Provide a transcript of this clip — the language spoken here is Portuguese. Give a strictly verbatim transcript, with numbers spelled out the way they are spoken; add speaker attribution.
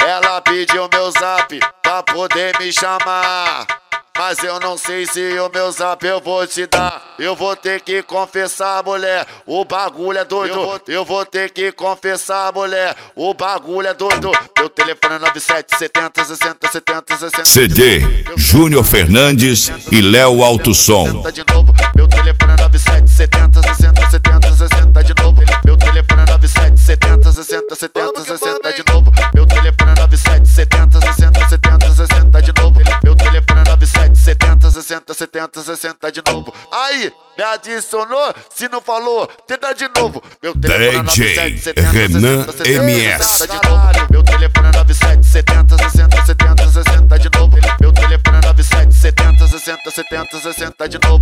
Speaker 1: Ela pediu meu zap pra poder me chamar, mas eu não sei se o meu zap eu vou te dar. Eu vou ter que confessar, mulher, o bagulho é doido. Eu vou, eu vou ter que confessar, mulher, o bagulho é doido. Meu telefone é nove sete setenta sessenta setenta sessenta.
Speaker 2: C D Júnior Fernandes e Léo Alto Som.
Speaker 1: De novo. Meu telefone é nove sete setenta sessenta setenta sessenta de novo. Meu telefone é nove sete setenta sessenta setenta sessenta de novo. Meu telefone é nove sete setenta sessenta setenta sessenta de novo. Meu telefone é nove sete setenta sessenta setenta sessenta de novo. Aí, me adicionou? Se não falou, tenta de novo. Meu telefone é nove sete setenta
Speaker 2: Renan
Speaker 1: sessenta
Speaker 2: M S.
Speaker 1: sessenta de novo. Meu telefone é nove sete setenta sessenta setenta sessenta de novo. Meu telefone é nove sete setenta sessenta setenta sessenta de novo.